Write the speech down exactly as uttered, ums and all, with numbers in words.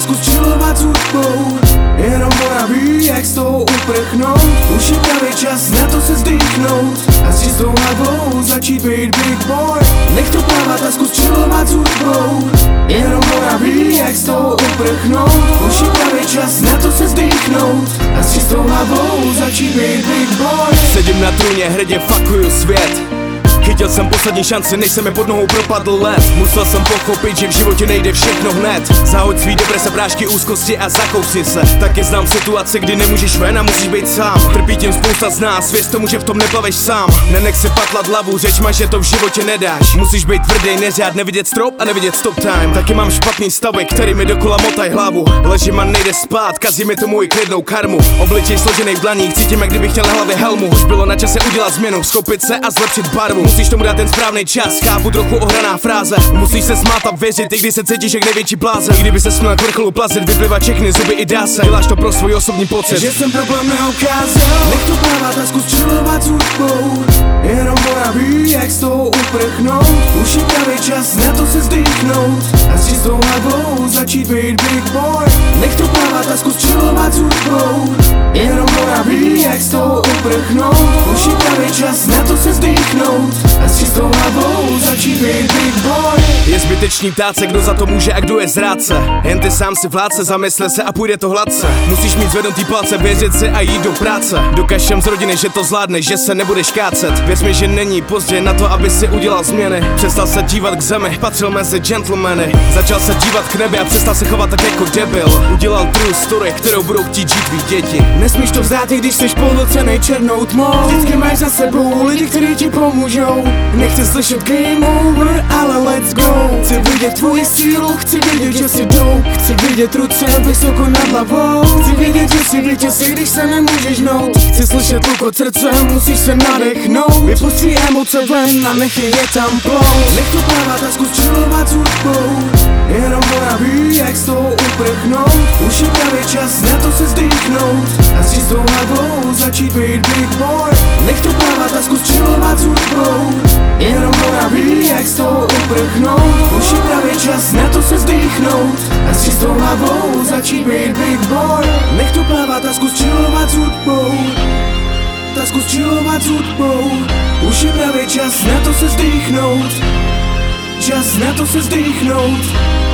zkus chillovat s hudbou. Jenom ona ví, jak z toho uprchnout. Už je právě čas na to se zdýchnout a s čistou hlavou začít být big boy. Nech to plavat a zkus chillovat s hudbou. Jenom ona ví, jak z toho uprchnout. Už je právě čas na to se zdýchnout a s čistou hlavou začít být big boy. Sedím na trůně, hrdě fuckuju svět. Chytil jsem poslední šanci, než se mi pod nohou propadl led. Musel jsem pochopit, že v životě nejde všechno hned. Zahoď svý deprese, prášky, úzkosti a zakousni se. Taky znám situace, kdy nemůžeš ven a musíš být sám. Trpí tím spousta z nás, věř tomu, že v tom neplaveš sám. Nenech si patlat hlavu, řeč má, že to v životě nedáš. Musíš být tvrdý, neřád, nevidět strop a nevidět stop time. Taky mám špatný stavy, který mi dokola motaj hlavu. Ležím a nejde spát, kazí mi to můj klidnou karmu. Obličej složený v dlaních, cítím, jak kdybych chtěl na hlavě helmu. Už bylo na čase udělat změnu, schopit se a zlepšit barvu. Musíš tomu dát ten správný čas, chápu trochu ohraná fráze. Musíš se smát a věřit, i když se cítíš jak největší blázen. I kdyby se směl k vrcholu plazit, vyplivat všechny zuby i dá se. Děláš to pro svůj osobní pocit, že jsem problém neukázal. Nech to plavat a zkus chillovat s hudbou. Jenom ona ví, jak z toho uprchnout. Už je právě čas na to se zdýchnout a s čistou hlavou začít být big boy. Nech to plavat a zkus chillovat s hudbou. Jenom ona ví, jak z toho uprchnout. Už je právě čas na to se zdýchnout a s čistou hlavou začít být big boy. Je zbytečný ptát se, kdo za to může a kdo je zrádce. Jen ty sám si vládce, zamysle se a půjde to hladce. Musíš mít zvednutý palce, věřit si a jít do práce. Dokaž všem z rodiny, že to zvládneš, že se nebudeš kácet. Věř mi, že není pozdě na to, aby si udělal změny. Přestal se dívat k zemi, patřil mezi gentlemany. Začal se dívat k nebi a přestal se chovat tak jako debil. Udělal true story, kterou budou chtít žít tvý děti. Nesmíš to vzdát, i když jsi plnocennej černou tmou. Vždycky máš za sebou lidi, kteří ti pomůžou. Nechci slyšet game over, ale let's go. Chci vidět tvoji sílu, chci vidět, že si jdou. Chci vidět ruce vysoko nad hlavou. Chci vidět, že si vítěz, i když se nemůžeš hnout. Chci slyšet lukot srdce, musíš se nadechnout. Vypust svý emoce ven a nech je tam plout. Nech to plavat a zkus chillovat s hudbou. Jenom ona ví, jak z toho uprchnout. Už je právě čas na to se zdýchnout a s čistou hlavou začít být big boy. Nech to plavat a zkus chillovat s hudbou. Jenom ona ví, jak z toho uprchnout. Už je právě čas na to se zdýchnout a s čistou hlavou začít být big boy. Nech to plavat a zkus chillovat s hudbou. Tak zkus chillovat s hudbou. Už je právě čas na to se zdýchnout. Čas na to se zdýchnout.